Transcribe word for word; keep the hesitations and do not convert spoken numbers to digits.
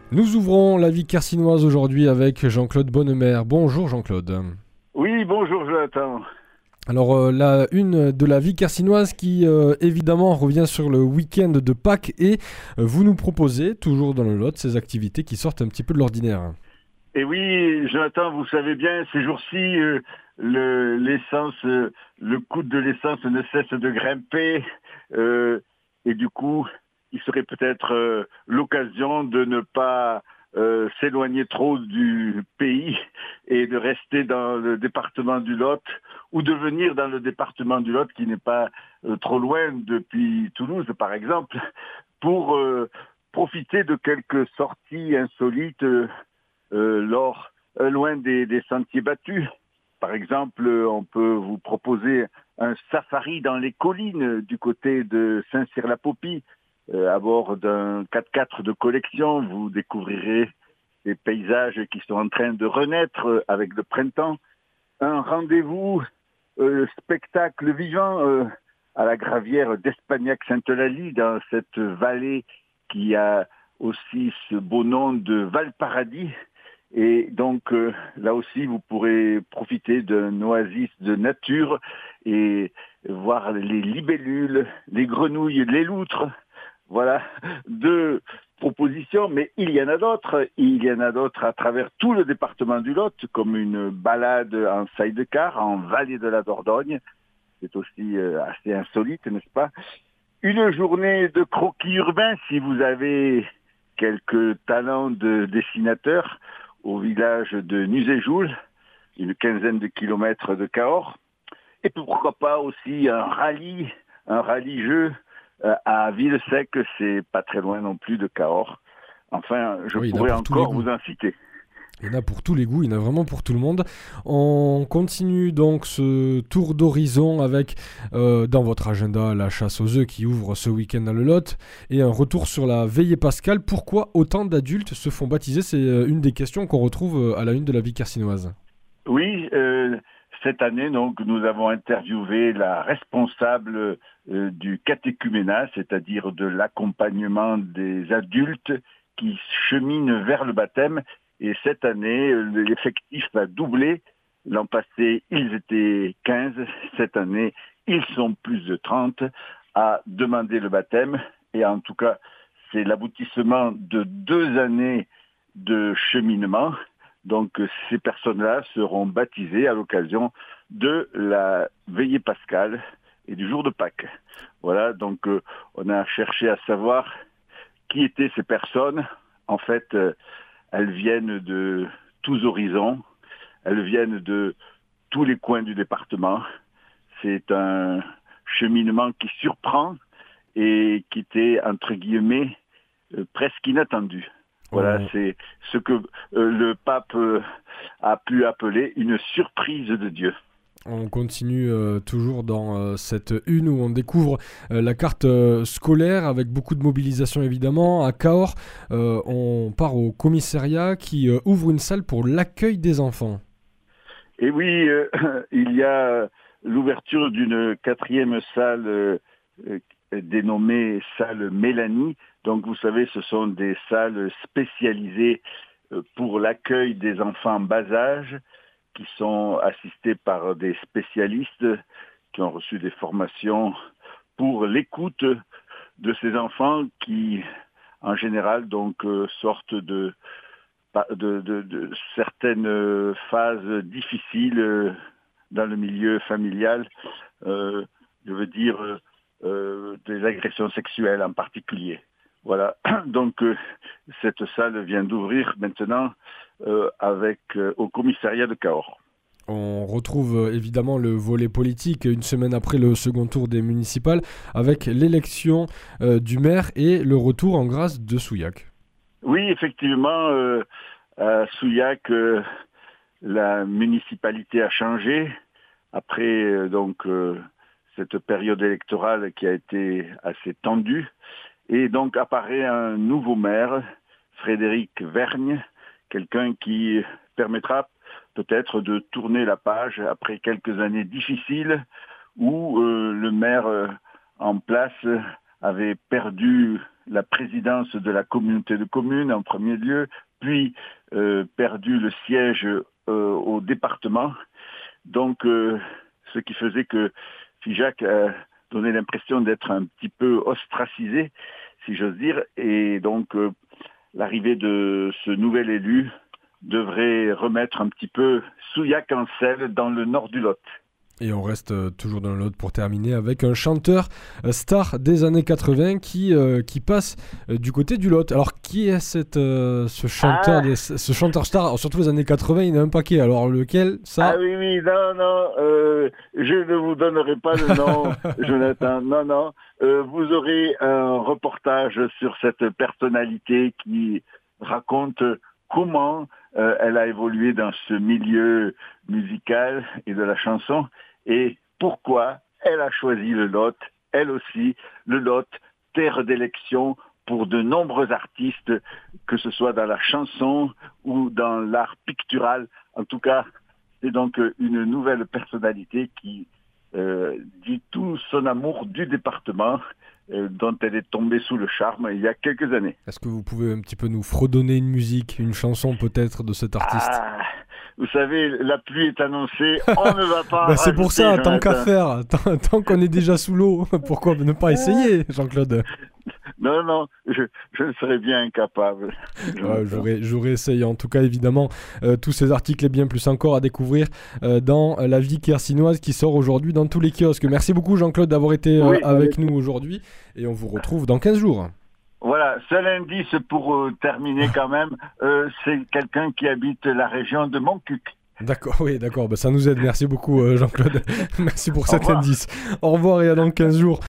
Nous ouvrons la vie carcinoise aujourd'hui avec Jean-Claude Bonnemer. Bonjour Jean-Claude. Oui, bonjour Jonathan. Alors euh, la une de la vie carcinoise qui euh, évidemment revient sur le week-end de Pâques et euh, vous nous proposez, toujours dans le Lot, ces activités qui sortent un petit peu de l'ordinaire. Et oui, Jonathan, vous savez bien, ces jours-ci, euh, le, l'essence, euh, le coût de l'essence ne cesse de grimper. euh, et du coup, il serait peut-être euh, l'occasion de ne pas euh, s'éloigner trop du pays et de rester dans le département du Lot ou de venir dans le département du Lot qui n'est pas euh, trop loin depuis Toulouse, par exemple, pour euh, profiter de quelques sorties insolites. euh, euh, lors, euh, loin des, des sentiers battus. Par exemple, euh, on peut vous proposer un safari dans les collines du côté de Saint-Cyr-la-Popie. Euh, à bord d'un quatre-quatre de collection, vous découvrirez des paysages qui sont en train de renaître euh, avec le printemps. Un rendez-vous euh, spectacle vivant euh, à la gravière d'Espagnac-Sainte-Eulalie, dans cette vallée qui a aussi ce beau nom de Valparadis. Et donc euh, là aussi, vous pourrez profiter d'un oasis de nature et voir les libellules, les grenouilles, les loutres. Voilà, deux propositions, mais il y en a d'autres. Il y en a d'autres à travers tout le département du Lot, comme une balade en sidecar, en vallée de la Dordogne. C'est aussi euh, assez insolite, n'est-ce pas? Une journée de croquis urbain, si vous avez quelques talents de dessinateur, au village de Nuzéjoul, une quinzaine de kilomètres de Cahors. Et pourquoi pas aussi un rallye, un rallye-jeu euh, à Villesec, c'est pas très loin non plus de Cahors. Enfin, je Oui, il y en a pourrais pour tous les encore goûts. vous en citer. Il y en a pour tous les goûts, il y en a vraiment pour tout le monde. On continue donc ce tour d'horizon avec, euh, dans votre agenda, la chasse aux œufs qui ouvre ce week-end dans le Lot et un retour sur la veillée pascale. Pourquoi autant d'adultes se font baptiser? C'est euh, une des questions qu'on retrouve euh, à la une de la vie carcinoise. Oui, euh, cette année, donc, nous avons interviewé la responsable euh, du catéchuménat, c'est-à-dire de l'accompagnement des adultes qui cheminent vers le baptême. Et cette année, euh, l'effectif a doublé. L'an passé, ils étaient quinze. Cette année, ils sont plus de trente à demander le baptême. Et en tout cas, c'est l'aboutissement de deux années de cheminement. Donc ces personnes-là seront baptisées à l'occasion de la veillée pascale et du jour de Pâques. Voilà, donc euh, on a cherché à savoir qui étaient ces personnes. En fait, euh, elles viennent de tous horizons, elles viennent de tous les coins du département. C'est un cheminement qui surprend et qui était, entre guillemets, euh, presque inattendu. Voilà, On, c'est ce que euh, le pape euh, a pu appeler une surprise de Dieu. On continue euh, toujours dans euh, cette une où on découvre euh, la carte euh, scolaire avec beaucoup de mobilisation évidemment. À Cahors, euh, on part au commissariat qui euh, ouvre une salle pour l'accueil des enfants. Et oui, euh, il y a l'ouverture d'une quatrième salle euh, euh, dénommée salle Mélanie. Donc vous savez, ce sont des salles spécialisées euh, pour l'accueil des enfants en bas âge qui sont assistés par des spécialistes qui ont reçu des formations pour l'écoute de ces enfants qui, en général, donc euh, sortent de, de, de, de certaines phases difficiles euh, dans le milieu familial. Euh, je veux dire euh, des agressions sexuelles en particulier. Voilà. Donc euh, cette salle vient d'ouvrir maintenant euh, avec euh, au commissariat de Cahors. On retrouve euh, évidemment le volet politique une semaine après le second tour des municipales avec l'élection euh, du maire et le retour en grâce de Souillac. Oui, effectivement, euh, à Souillac, euh, la municipalité a changé après euh, donc euh, cette période électorale qui a été assez tendue. Et donc apparaît un nouveau maire, Frédéric Vergne, quelqu'un qui permettra peut-être de tourner la page après quelques années difficiles où euh, le maire euh, en place avait perdu la présidence de la communauté de communes en premier lieu, puis euh, perdu le siège euh, au département. Donc, euh, ce qui faisait que Figeac a donné l'impression d'être un petit peu ostracisé, si j'ose dire. Et donc, euh, l'arrivée de ce nouvel élu devrait remettre un petit peu Souillac en selle dans le nord du Lot. Et on reste euh, toujours dans le Lot pour terminer avec un chanteur euh, star des années quatre-vingts qui, euh, qui passe euh, du côté du Lot. Alors qui est cette, euh, ce, chanteur ah. des, ce chanteur star? Alors, surtout les années quatre-vingts, il y en a un paquet. Alors lequel ça? Ah oui, oui, non, non, euh, je ne vous donnerai pas le nom, Jonathan. Non, non, euh, vous aurez un reportage sur cette personnalité qui raconte comment euh, elle a évolué dans ce milieu musical et de la chanson. Et pourquoi elle a choisi le Lot, elle aussi, le Lot, terre d'élection pour de nombreux artistes, que ce soit dans la chanson ou dans l'art pictural. En tout cas, c'est donc une nouvelle personnalité qui euh, dit tout son amour du département euh, dont elle est tombée sous le charme il y a quelques années. Est-ce que vous pouvez un petit peu nous fredonner une musique, une chanson peut-être de cet artiste? Ah, vous savez, la pluie est annoncée, on ne va pas... bah c'est pour ça, Jonathan. tant qu'à faire, tant, tant qu'on est déjà sous l'eau, pourquoi ne pas essayer, Jean-Claude? Non, non, je, je ne serais bien incapable. Ouais, j'aurais, j'aurais essayé. En tout cas, évidemment, euh, tous ces articles et bien plus encore à découvrir euh, dans La Vie Quercinoise qui sort aujourd'hui dans tous les kiosques. Merci beaucoup, Jean-Claude, d'avoir été euh, oui, avec oui. nous aujourd'hui. Et on vous retrouve dans quinze jours. Voilà, seul indice pour euh, terminer quand même, euh, c'est quelqu'un qui habite la région de Montcuq. D'accord, oui, d'accord. Bah, ça nous aide. Merci beaucoup, euh, Jean-Claude. Merci pour cet indice. Au revoir et à dans quinze jours.